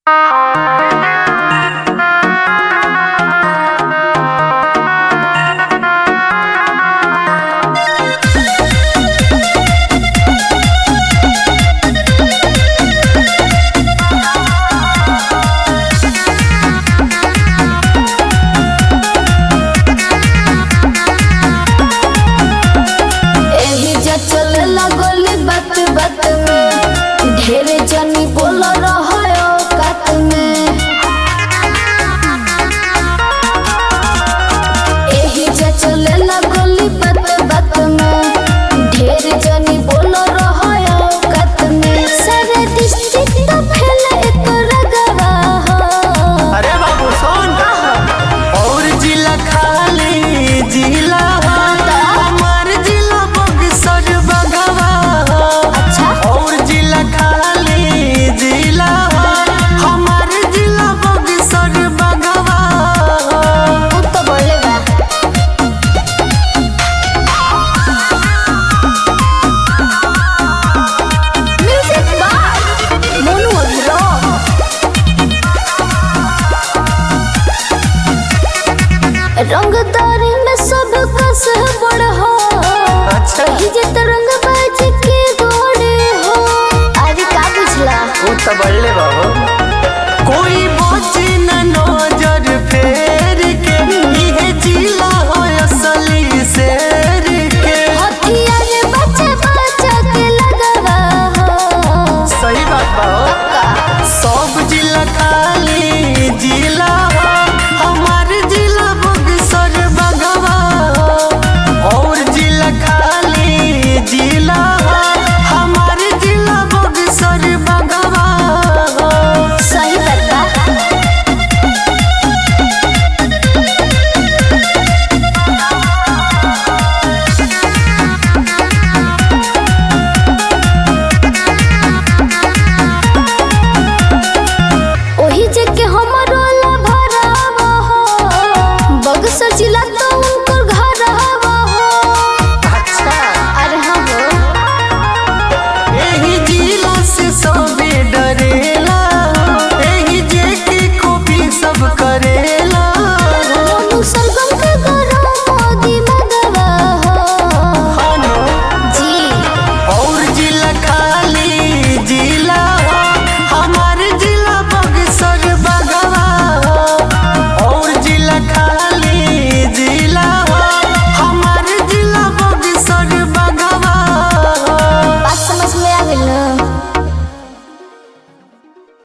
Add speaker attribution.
Speaker 1: रंगदारी में सब कस बड़ हो।
Speaker 2: अच्छा
Speaker 1: जे तरंग बाज के गोड़े हो। अरे का बुझला
Speaker 2: वो तो बल्ले बाबू कोई बोझ न नजर फेर के ये जिला हो असली शेर के
Speaker 1: हथियार बच्चा बच्चा के लगवा हो।
Speaker 2: सही बात बा सब जिला खाली जिला हो